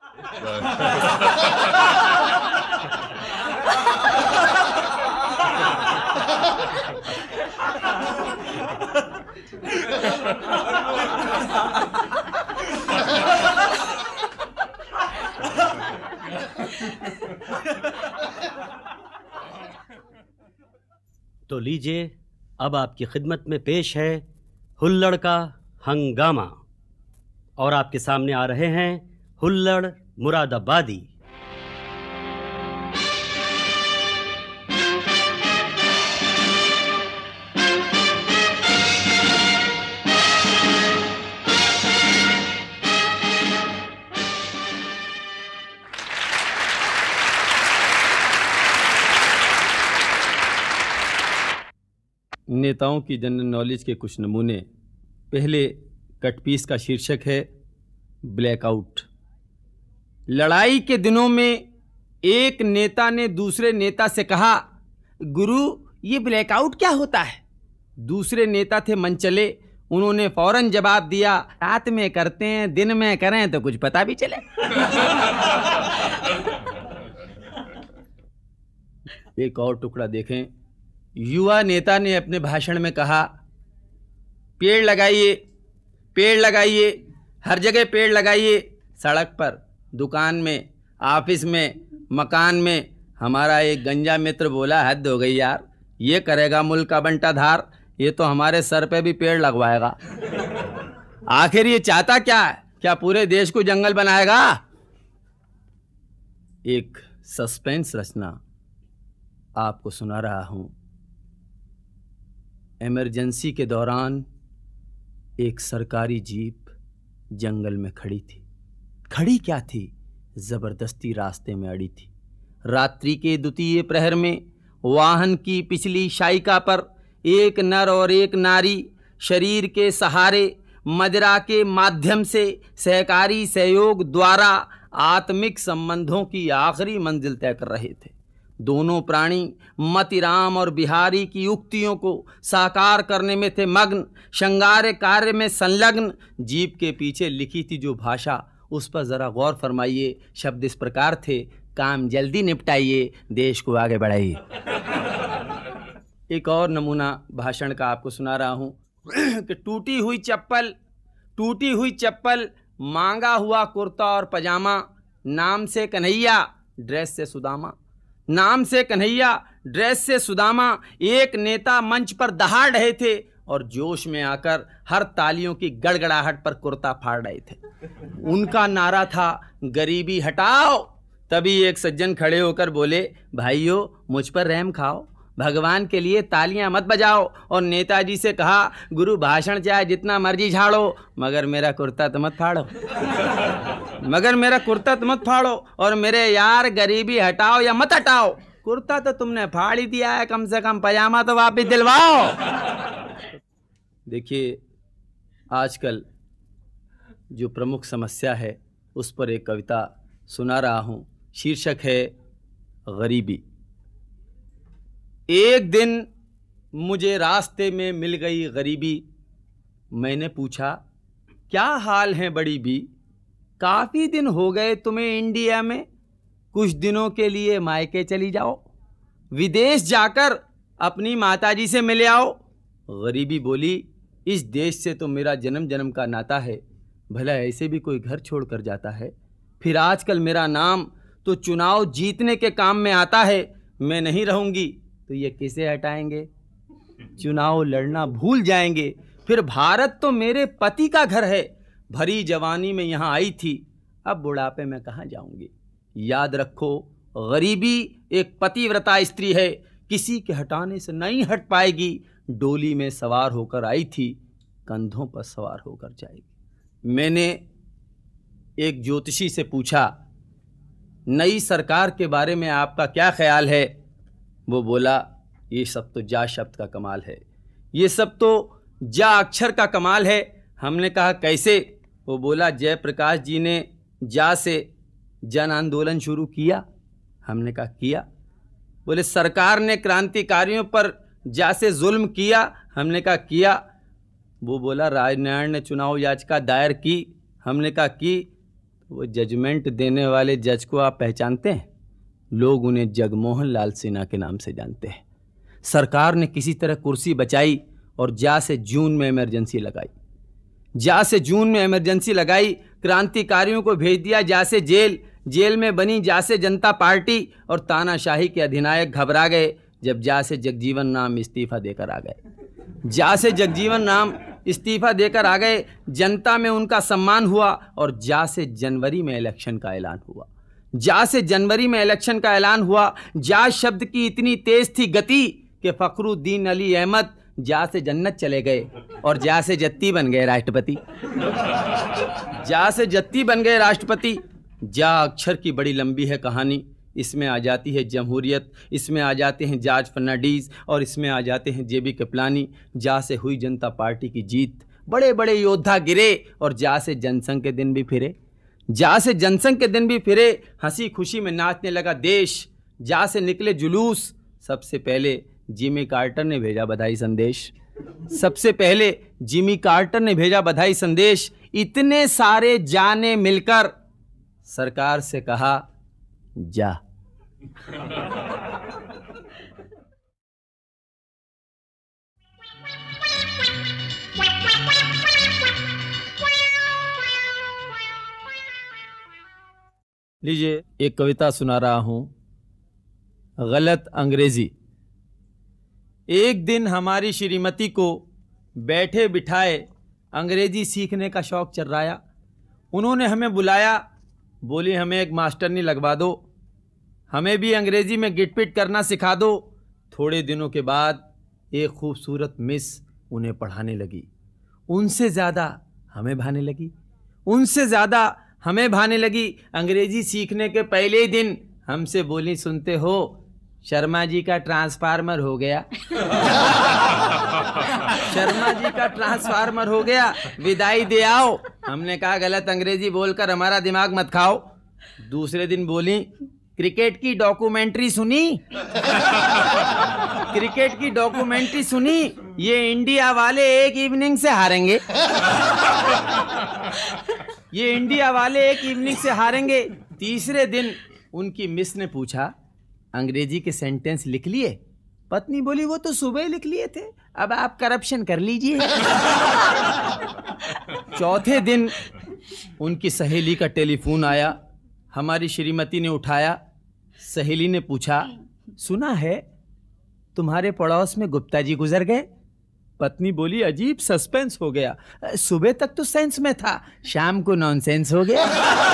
तो लीजिए, अब आपकी खिदमत में पेश है हुल्लड़ का हंगामा। और आपके सामने आ रहे हैं हुल्लड़ मुरादाबादी। नेताओं की जनरल नॉलेज के कुछ नमूने। पहले कटपीस का शीर्षक है ब्लैकआउट। लड़ाई के दिनों में एक नेता ने दूसरे नेता से कहा, गुरु ये ब्लैकआउट क्या होता है? दूसरे नेता थे मनचले, उन्होंने फौरन जवाब दिया, रात में करते हैं, दिन में करें तो कुछ पता भी चले। एक और टुकड़ा देखें। युवा नेता ने अपने भाषण में कहा, पेड़ लगाइए, पेड़ लगाइए, हर जगह पेड़ लगाइए, सड़क पर, दुकान में, ऑफिस में, मकान में। हमारा एक गंजा मित्र बोला, हद हो गई यार, ये करेगा मुल्क का बंटाधार, ये तो हमारे सर पे भी पेड़ लगवाएगा। आखिर ये चाहता क्या है? क्या पूरे देश को जंगल बनाएगा? एक सस्पेंस रचना आपको सुना रहा हूं। इमरजेंसी के दौरान एक सरकारी जीप जंगल में खड़ी थी। खड़ी क्या थी? जबरदस्ती रास्ते में अड़ी थी। रात्रि के द्वितीय प्रहर में वाहन की पिछली शायिका पर एक नर और एक नारी शरीर के सहारे मदिरा के माध्यम से सहकारी सहयोग द्वारा आत्मिक संबंधों की आखिरी मंजिल तय कर रहे थे। दोनों प्राणी मतिराम और बिहारी की उक्तियों को साकार करने में थे मग्न, श्रृंगार कार्य में संलग्न। जीप के पीछे लिखी थी जो भाषा, उस पर जरा गौर फरमाइए। शब्द इस प्रकार थे, काम जल्दी निपटाइए, देश को आगे बढ़ाइए। एक और नमूना भाषण का आपको सुना रहा हूं कि टूटी हुई चप्पल, मांगा हुआ कुर्ता और पजामा, नाम से कन्हैया, ड्रेस से सुदामा। नाम से कन्हैया, ड्रेस से सुदामा। एक नेता मंच पर दहाड़ रहे थे और जोश में आकर हर तालियों की गड़गड़ाहट पर कुर्ता फाड़ रहे थे। उनका नारा था, गरीबी हटाओ। तभी एक सज्जन खड़े होकर बोले, भाइयों मुझ पर रहम खाओ, भगवान के लिए तालियां मत बजाओ। और नेताजी से कहा, गुरु भाषण चाहे जितना मर्जी झाड़ो, मगर मेरा कुर्ता तो मत फाड़ो, और मेरे यार गरीबी हटाओ या मत हटाओ, कुर्ता तो तुमने फाड़ ही दिया है, कम से कम पजामा तो वापस दिलवाओ। देखिए, आजकल जो प्रमुख समस्या है उस पर एक कविता सुना रहा हूं। शीर्षक है गरीबी। एक दिन मुझे रास्ते में मिल गई गरीबी। मैंने पूछा, क्या हाल है बड़ी बी? काफ़ी दिन हो गए तुम्हें इंडिया में, कुछ दिनों के लिए मायके चली जाओ, विदेश जाकर अपनी माताजी से मिले आओ। गरीबी बोली, इस देश से तो मेरा जन्म जन्म का नाता है, भला ऐसे भी कोई घर छोड़ कर जाता है? फिर आजकल मेरा नाम तो चुनाव जीतने के काम में आता है। मैं नहीं रहूँगी तो ये किसे हटाएंगे? चुनाव लड़ना भूल जाएंगे। फिर भारत तो मेरे पति का घर है, भरी जवानी में यहाँ आई थी, अब बुढ़ापे में कहाँ जाऊंगी? याद रखो, गरीबी एक पतिव्रता स्त्री है, किसी के हटाने से नहीं हट पाएगी। डोली में सवार होकर आई थी, कंधों पर सवार होकर जाएगी। मैंने एक ज्योतिषी से पूछा, नई सरकार के बारे में आपका क्या ख्याल है? वो बोला, ये सब तो जा शब्द का कमाल है, ये सब तो जा अक्षर का कमाल है। हमने कहा कैसे? वो बोला, जयप्रकाश जी ने जा से जन आंदोलन शुरू किया। हमने कहा किया। बोले, सरकार ने क्रांतिकारियों पर जा से जुल्म किया। हमने कहा किया। वो बोला, राजनारायण ने चुनाव याचिका दायर की। हमने कहा की। वो जजमेंट देने वाले जज को आप पहचानते हैं? लोग उन्हें जगमोहन लाल सिन्हा के नाम से जानते हैं। सरकार ने किसी तरह कुर्सी बचाई और जा से जून में इमरजेंसी लगाई। क्रांतिकारियों को भेज दिया जा से जेल में बनी जा से जनता पार्टी और तानाशाही के अधिनायक घबरा गए जब जा से जगजीवन राम इस्तीफा देकर आ गए। जनता में उनका सम्मान हुआ और जा से जनवरी में इलेक्शन का ऐलान हुआ। जा शब्द की इतनी तेज थी गति कि फखरुद्दीन अली अहमद जा से जन्नत चले गए और जा से जत्ती बन गए राष्ट्रपति। जा अक्षर की बड़ी लंबी है कहानी। इसमें आ जाती है जमहूरियत, इसमें आ जाते हैं जॉर्ज फर्नांडीज और इसमें आ जाते हैं जेबी कृपलानी। जा से हुई जनता पार्टी की जीत, बड़े बड़े योद्धा गिरे और जा से जनसंघ के दिन भी फिरे। हंसी खुशी में नाचने लगा देश। जा से निकले जुलूस। सबसे पहले जिमी कार्टर ने भेजा बधाई संदेश। इतने सारे जाने मिलकर सरकार से कहा जा। लीजिए एक कविता सुना रहा हूं, गलत अंग्रेजी। एक दिन हमारी श्रीमती को बैठे बिठाए अंग्रेजी सीखने का शौक चर्राया। उन्होंने हमें बुलाया, बोली हमें एक मास्टरनी लगवा दो, हमें भी अंग्रेजी में गिटपिट करना सिखा दो। थोड़े दिनों के बाद एक खूबसूरत मिस उन्हें पढ़ाने लगी। उनसे ज़्यादा हमें भाने लगी। अंग्रेजी सीखने के पहले ही दिन हमसे बोली, सुनते हो शर्मा जी का ट्रांसफार्मर हो गया, विदाई दे आओ। हमने कहा गलत अंग्रेजी बोलकर हमारा दिमाग मत खाओ। दूसरे दिन बोली, क्रिकेट की डॉक्यूमेंट्री सुनी, ये इंडिया वाले एक इवनिंग से हारेंगे। तीसरे दिन उनकी मिस ने पूछा, अंग्रेजी के सेंटेंस लिख लिए? पत्नी बोली, वो तो सुबह लिख लिए थे, अब आप करप्शन कर लीजिए। चौथे दिन उनकी सहेली का टेलीफोन आया। हमारी श्रीमती ने उठाया। सहेली ने पूछा, सुना है तुम्हारे पड़ोस में गुप्ता जी गुजर गए? पत्नी बोली, अजीब सस्पेंस हो गया, सुबह तक तो सेंस में था, शाम को नॉनसेंस हो गया।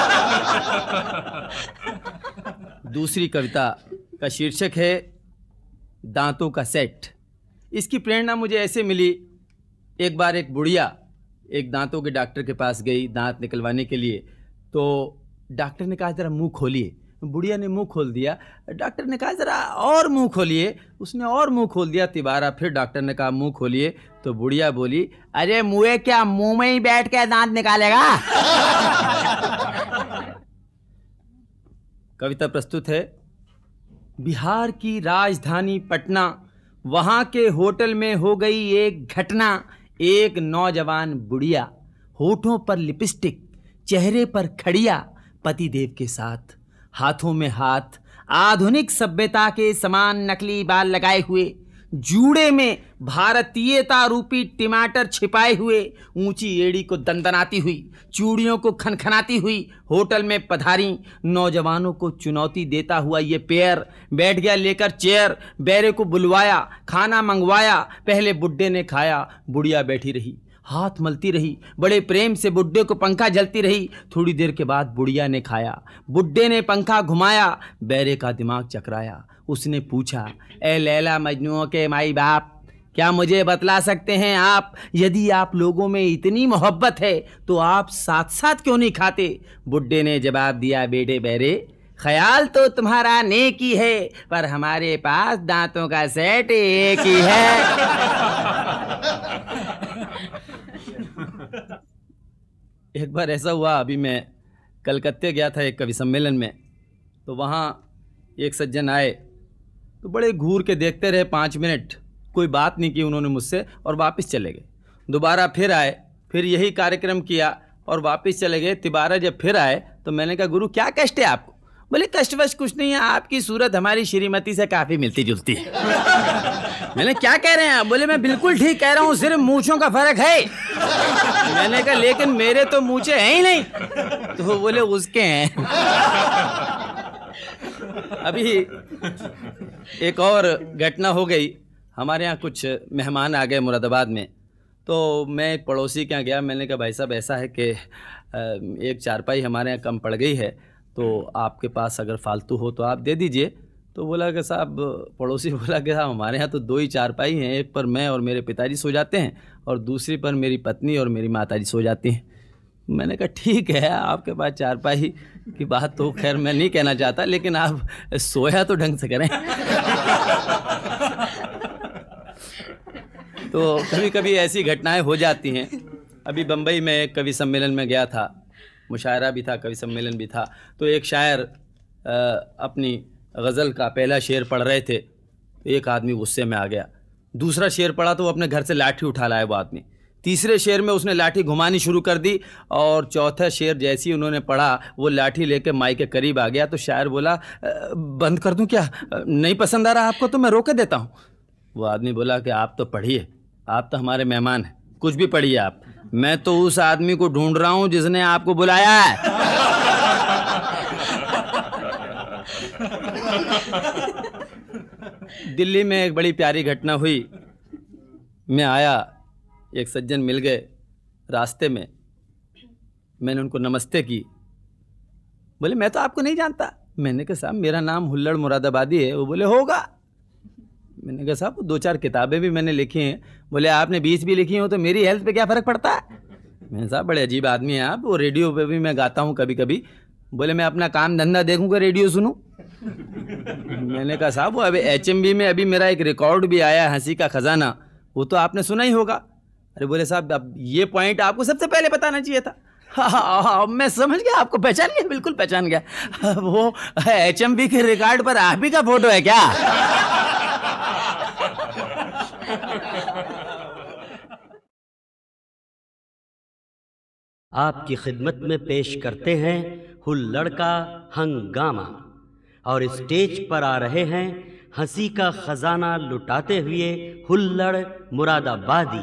दूसरी कविता का शीर्षक है दांतों का सेट। इसकी प्रेरणा मुझे ऐसे मिली। एक बार एक बुढ़िया एक दांतों के डॉक्टर के पास गई दांत निकलवाने के लिए। तो डॉक्टर ने कहा जरा मुंह खोलिए। बुढ़िया ने मुंह खोल दिया। डॉक्टर ने कहा जरा और मुंह खोलिए। उसने और मुंह खोल दिया। तिबारा फिर डॉक्टर ने कहा मुंह खोलिए। तो बुढ़िया बोली, अरे मुँह क्या मुंह में ही बैठ के दांत निकालेगा। कविता प्रस्तुत है। बिहार की राजधानी पटना, वहाँ के होटल में हो गई एक घटना। एक नौजवान बुढ़िया, होठों पर लिपस्टिक, चेहरे पर खड़िया, पतिदेव के साथ, हाथों में हाथ, आधुनिक सभ्यता के समान नकली बाल लगाए हुए, जूड़े में भारतीयता रूपी टमाटर छिपाए हुए, ऊंची एड़ी को दंदनाती हुई, चूड़ियों को खनखनाती हुई होटल में पधारी। नौजवानों को चुनौती देता हुआ ये पेयर बैठ गया लेकर चेयर। बैरे को बुलवाया, खाना मंगवाया। पहले बुड्ढे ने खाया, बुढ़िया बैठी रही, हाथ मलती रही, बड़े प्रेम से बुड्ढे को पंखा झलती रही। थोड़ी देर के बाद बुढ़िया ने खाया, बुड्ढे ने पंखा घुमाया। बैरे का दिमाग चकराया। उसने पूछा, ए लैला मजनू के माई बाप, क्या मुझे बतला सकते हैं आप, यदि आप लोगों में इतनी मोहब्बत है तो आप साथ साथ क्यों नहीं खाते? बुड्ढे ने जवाब दिया, बेटे बैरे, ख्याल तो तुम्हारा नेक ही है, पर हमारे पास दांतों का सेट एक ही है। एक बार ऐसा हुआ, अभी मैं कलकत्ते गया था एक कवि सम्मेलन में। तो वहाँ एक सज्जन आए, तो बड़े घूर के देखते रहे 5 मिनट, कोई बात नहीं की उन्होंने मुझसे और वापस चले गए। दोबारा फिर आए, फिर यही कार्यक्रम किया और वापस चले गए। तिबारा जब फिर आए तो मैंने कहा गुरु क्या कष्ट है आपको? बोले कष्ट वष्ट कुछ नहीं है, आपकी सूरत हमारी श्रीमती से काफी मिलती जुलती है। मैंने क्या कह रहे हैं आप? बोले मैं बिल्कुल ठीक कह रहा हूँ, सिर्फ मूंछों का फर्क है। मैंने कहा लेकिन मेरे तो मूंछे हैं ही नहीं। तो बोले उसके हैं। अभी एक और घटना हो गई, हमारे यहाँ कुछ मेहमान आ गए मुरादाबाद में। तो मैं एक पड़ोसी के यहाँ गया, मैंने कहा भाई साहब ऐसा है कि एक चारपाई हमारे यहाँ कम पड़ गई है, तो आपके पास अगर फालतू हो तो आप दे दीजिए। तो बोला कि साहब, पड़ोसी बोला कि साहब हमारे यहाँ तो 2 ही चारपाई हैं, एक पर मैं और मेरे पिताजी सो जाते हैं और दूसरी पर मेरी पत्नी और मेरी माताजी सो जाती हैं। मैंने कहा ठीक है, आपके पास चारपाई की बात तो खैर मैं नहीं कहना चाहता, लेकिन आप सोया तो ढंग से करें। तो कभी कभी ऐसी घटनाएं हो जाती हैं। अभी बम्बई में एक कवि सम्मेलन में गया था, मुशायरा भी था, कवि सम्मेलन भी था। तो एक शायर अपनी गज़ल का पहला शेर पढ़ रहे थे, तो एक आदमी गुस्से में आ गया। दूसरा शेर पढ़ा तो वो अपने घर से लाठी उठा लाया वो आदमी। तीसरे शेर में उसने लाठी घुमानी शुरू कर दी और चौथा शेर जैसे ही उन्होंने पढ़ा वो लाठी लेके माई के करीब आ गया। तो शायर बोला बंद कर दूं क्या? नहीं पसंद आ रहा आपको तो मैं रोके देता हूँ। वो आदमी बोला कि आप तो पढ़िए, आप तो हमारे मेहमान हैं, कुछ भी पढ़िए आप। मैं तो उस आदमी को ढूंढ रहा हूँ जिसने आपको बुलाया है। दिल्ली में एक बड़ी प्यारी घटना हुई। मैं आया, एक सज्जन मिल गए रास्ते में, मैंने उनको नमस्ते की। बोले मैं तो आपको नहीं जानता। मैंने कहा साहब मेरा नाम हुल्लड़ मुरादाबादी है। वो बोले होगा। मैंने कहा साहब 2-4 किताबें भी मैंने लिखी हैं। बोले आपने 20 भी लिखी हो तो मेरी हेल्थ पे क्या फ़र्क पड़ता है? मैंने साहब बड़े अजीब आदमी हैं आप। वो रेडियो पे भी मैं गाता हूँ कभी कभी। बोले मैं अपना काम धंधा देखूँगा, रेडियो सुनूँ? मैंने कहा साहब वो अभी HMV में अभी मेरा एक रिकॉर्ड भी आया, हंसी का खजाना, वो तो आपने सुना ही होगा। अरे बोले साहब अब ये पॉइंट आपको सबसे पहले बताना चाहिए था। हाँ, मैं समझ गया, आपको पहचान गया, बिल्कुल पहचान गया। वो HMV के रिकॉर्ड पर आप ही का फोटो है क्या? आपकी खिदमत में पेश करते हैं हुल्लड़ का हंगामा, और स्टेज पर आ रहे हैं हंसी का खजाना लुटाते हुए हुल्लड़ मुरादाबादी।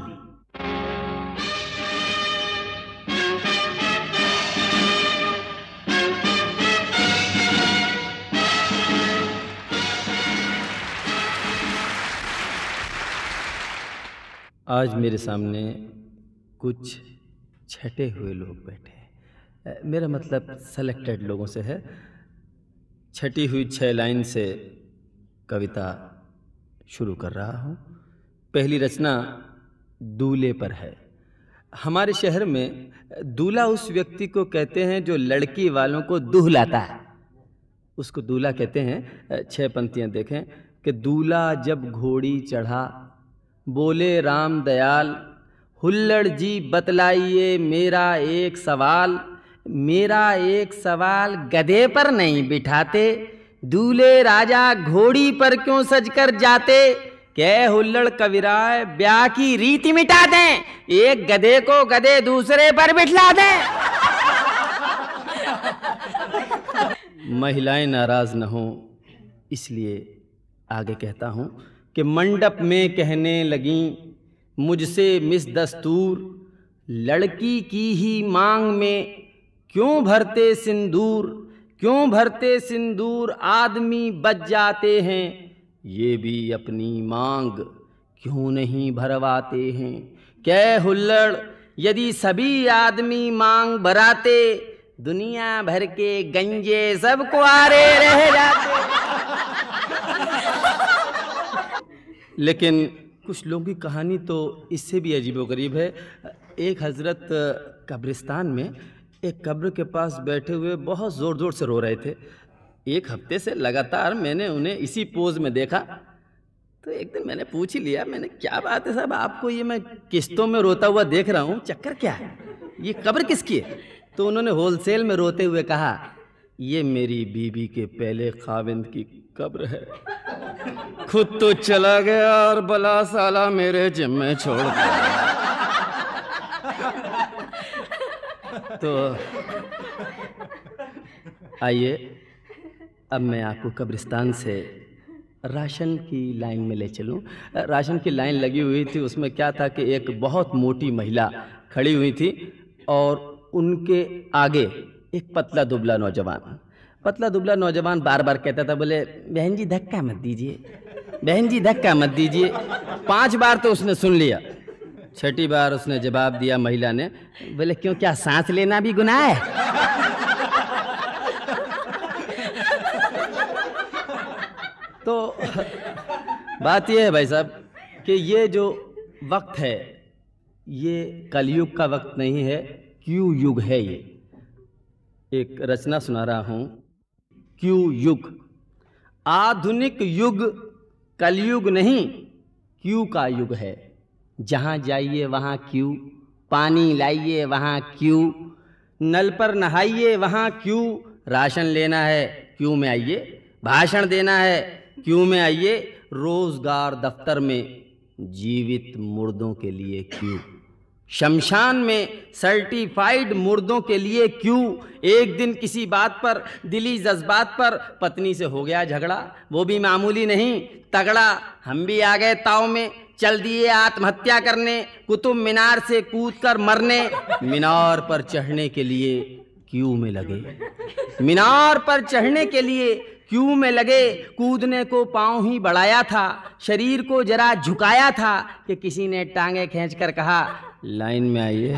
आज मेरे सामने कुछ छटे हुए लोग बैठे हैं। मेरा मतलब सेलेक्टेड लोगों से है। छटी हुई 6 लाइन से कविता शुरू कर रहा हूँ। पहली रचना दूल्हे पर है। हमारे शहर में दूल्हा उस व्यक्ति को कहते हैं जो लड़की वालों को दुहलाता है, उसको दूल्हा कहते हैं। 6 पंक्तियाँ देखें कि दूल्हा जब घोड़ी चढ़ा बोले राम दयाल, हुल्लड़ जी बतलाइए मेरा एक सवाल। मेरा एक सवाल गधे पर नहीं बिठाते, दूल्हे राजा घोड़ी पर क्यों सजकर जाते? क्या हुल्लड़ कविराय ब्याह की रीति मिटा दें, एक गधे को गधे दूसरे पर बिठला दें। महिलाएं नाराज न हों इसलिए आगे कहता हूँ कि मंडप में कहने लगी मुझसे मिस दस्तूर, लड़की की ही मांग में क्यों भरते सिंदूर, क्यों भरते सिंदूर आदमी बच जाते हैं, ये भी अपनी मांग क्यों नहीं भरवाते हैं? क्या हुल्लड़ यदि सभी आदमी मांग भराते, दुनिया भर के गंजे सब कुआरे रह जाते। लेकिन कुछ लोगों की कहानी तो इससे भी अजीबोगरीब है। एक हजरत कब्रिस्तान में एक कब्र के पास बैठे हुए बहुत ज़ोर ज़ोर से रो रहे थे। 1 हफ्ते से लगातार मैंने उन्हें इसी पोज में देखा। तो एक दिन मैंने पूछ ही लिया, मैंने क्या बात है साहब, आपको ये मैं किस्तों में रोता हुआ देख रहा हूँ, चक्कर क्या है, ये कब्र किसकी है? तो उन्होंने होलसेल में रोते हुए कहा ये मेरी बीबी के पहले खाविंद की कब्र है, खुद तो चला गया और बला साला मेरे जिम्मे छोड़ दिया। आइए, अब मैं आपको कब्रिस्तान से राशन की लाइन में ले चलूं। राशन की लाइन लगी हुई थी, उसमें क्या था कि एक बहुत मोटी महिला खड़ी हुई थी और उनके आगे एक पतला दुबला नौजवान बार बार कहता था, बोले बहन जी धक्का मत दीजिए, बहन जी धक्का मत दीजिए। 5 बार तो उसने सुन लिया, 6ठी बार उसने जवाब दिया महिला ने, बोले क्यों, क्या सांस लेना भी गुनाह है? तो बात यह है भाई साहब कि ये जो वक्त है ये कलयुग का वक्त नहीं है, क्यू युग है। ये एक रचना सुना रहा हूं, क्यू युग। आधुनिक युग कलयुग नहीं, क्यू का युग है। जहां जाइए वहां क्यू, पानी लाइए वहां क्यू, नल पर नहाइए वहां क्यू, राशन लेना है क्यू में आइए, भाषण देना है क्यू में आइए, रोजगार दफ्तर में जीवित मुर्दों के लिए क्यू, शमशान में सर्टिफाइड मुर्दों के लिए क्यू। एक दिन किसी बात पर, दिली जज्बात पर पत्नी से हो गया झगड़ा, वो भी मामूली नहीं, तगड़ा। हम भी आ गए ताव में, चल दिए आत्महत्या करने, कुतुब मीनार से कूदकर मरने। मीनार पर चढ़ने के लिए क्यू में लगे, मीनार पर चढ़ने के लिए क्यू में लगे। कूदने को पांव ही बढ़ाया था, शरीर को जरा झुकाया था कि किसी ने टांगे खींचकर कहा, लाइन में आइए।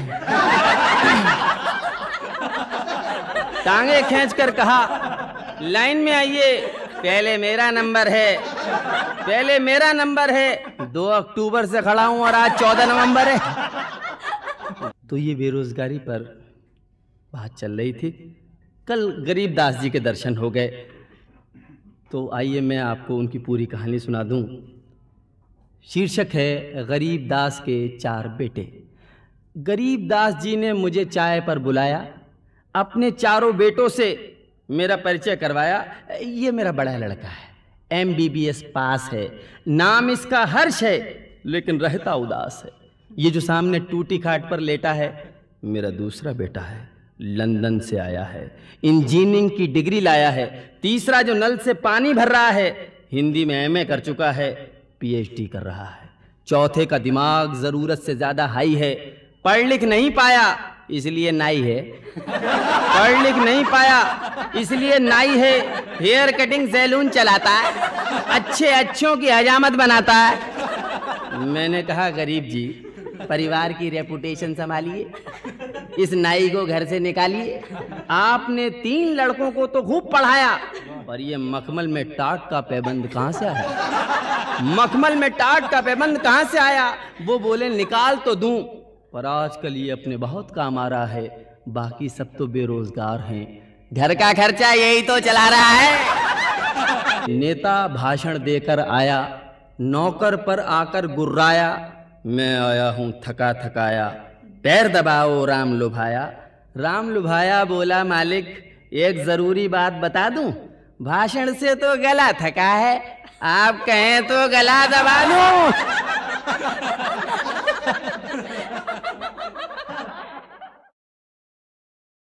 टांगे खींचकर कहा, लाइन में आइए, पहले मेरा नंबर है, पहले मेरा नंबर है। 2 अक्टूबर से खड़ा हूं और आज 14 नवंबर है। तो ये बेरोजगारी पर बात चल रही थी। कल गरीबदास जी के दर्शन हो गए, तो आइए मैं आपको उनकी पूरी कहानी सुना दूं। शीर्षक है गरीबदास के 4 बेटे। गरीबदास जी ने मुझे चाय पर बुलाया, अपने 4 बेटों से मेरा परिचय करवाया। ये मेरा बड़ा लड़का है, MBBS पास है, नाम इसका हर्ष है, लेकिन रहता उदास है। ये जो सामने टूटी खाट पर लेटा है मेरा दूसरा बेटा है, लंदन से आया है, इंजीनियरिंग की डिग्री लाया है। तीसरा जो नल से पानी भर रहा है हिंदी में MA कर चुका है, PhD कर रहा है। चौथे का दिमाग जरूरत से ज्यादा हाई है, पढ़ लिख नहीं पाया इसलिए नाई है, पढ़ लिख नहीं पाया इसलिए नाई है। हेयर कटिंग सैलून चलाता है, अच्छे अच्छों की हजामत बनाता है। मैंने कहा, गरीब जी परिवार की रेपुटेशन संभालिए, इस नाई को घर से निकालिए। आपने 3 लड़कों को तो खूब पढ़ाया, पर ये मखमल में टाट का पैबंद कहां से आया? मखमल में टाट का पैबंद कहां से आया? वो बोले निकाल तो दूं, पर आजकल ये अपने बहुत काम आ रहा है, बाकी सब तो बेरोजगार हैं, घर का खर्चा यही तो चला रहा है। नेता भाषण देकर आया, नौकर पर आकर गुर्राया, मैं आया हूं थका थकाया, पैर दबाओ राम लुभाया। राम लुभाया बोला, मालिक एक जरूरी बात बता दूं, भाषण से तो गला थका है, आप कहें तो गला दबा दूं।